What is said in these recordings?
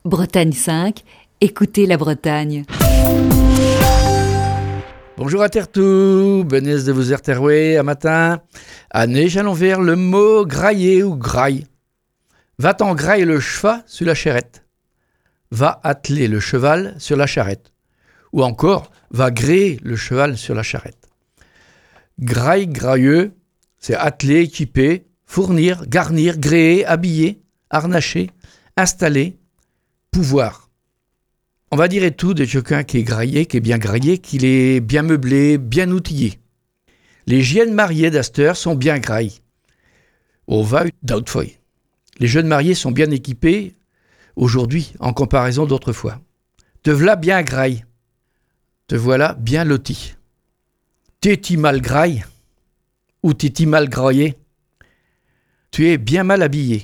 Bretagne 5, écoutez la Bretagne. Bonjour à Tertou, Benez de vous erterouer à matin. À neige à l'envers, le mot grailler ou graille. Va-t'en graille le cheval sur la charrette. Va atteler le cheval sur la charrette. Ou encore, va gréer le cheval sur la charrette. Graille, grailleux, c'est atteler, équiper, fournir, garnir, gréer, habiller, harnacher, installer, pouvoir. On va dire et tout de quelqu'un qui est graillé, qui est bien graillé, qu'il est bien meublé, bien outillé. Les jeunes mariés d'Aster sont bien graillés. Au va d'autrefois. Les jeunes mariés sont bien équipés aujourd'hui en comparaison d'autrefois. Te voilà bien graille. Te voilà bien loti. T'es-tu mal graille ou t'es-tu mal graillé? Tu es bien mal habillé.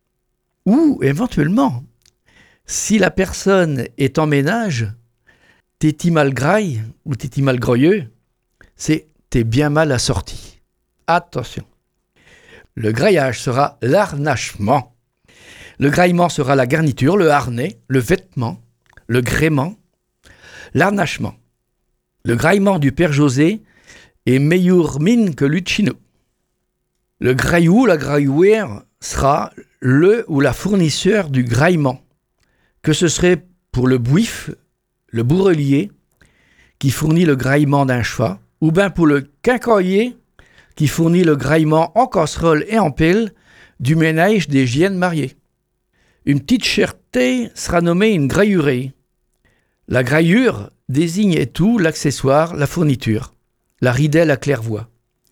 Ou éventuellement, si la personne est en ménage, t'es-tu mal graille ou t'es-tu mal groyeux, c'est t'es bien mal assorti. Attention. Le graillage sera l'harnachement. Le graillement sera la garniture, le harnais, le vêtement, le gréement, l'harnachement. Le graillement du père José est meilleure mine que Lucino. Le graillou, la graillouère, sera le ou la fournisseur du graillement. Que ce serait pour le bouif, le bourrelier, qui fournit le graillement d'un cheval, ou bien pour le quincaillier, qui fournit le graillement en casserole et en pelle du ménage des jeunes mariés. Une petite cherté sera nommée une graillurée. La graillure désigne tout l'accessoire, la fourniture, la ridelle à claire-voie.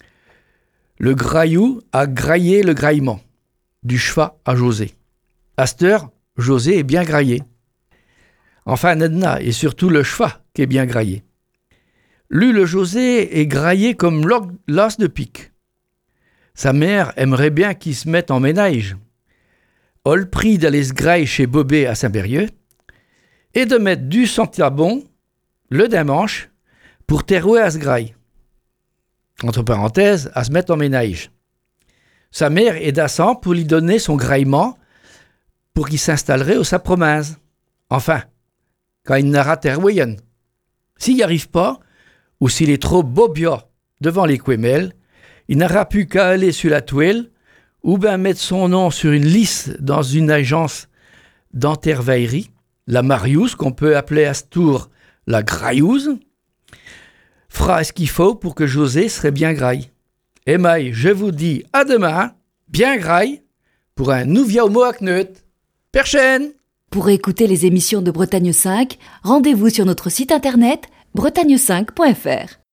Le graillou a graillé le graillement, du cheval à José. Aster, José est bien graillé. Enfin, Nedna et surtout le cheval qui est bien graillé. Lui, le José, est graillé comme l'as de pique. Sa mère aimerait bien qu'il se mette en ménage. Ol prie d'aller se grailler chez Bobé à Saint-Bérieux et de mettre du santabon, le dimanche, pour terrouer à se graille. Entre parenthèses, à se mettre en ménage. Sa mère est d'assant pour lui donner son graillement pour qu'il s'installerait au sa province. Enfin, quand il n'aura terroué. S'il n'y arrive pas, ou s'il est trop bobia devant les quémelles, il n'aura plus qu'à aller sur la toile ou bien mettre son nom sur une liste dans une agence d'enterveillerie, la Marius, qu'on peut appeler à ce tour la Graillouse, fera ce qu'il faut pour que José serait bien graille. Et maille, je vous dis à demain, bien graille, pour un nouveau mot à Kneut. Perchaine! Pour écouter les émissions de Bretagne 5, rendez-vous sur notre site internet bretagne5.fr.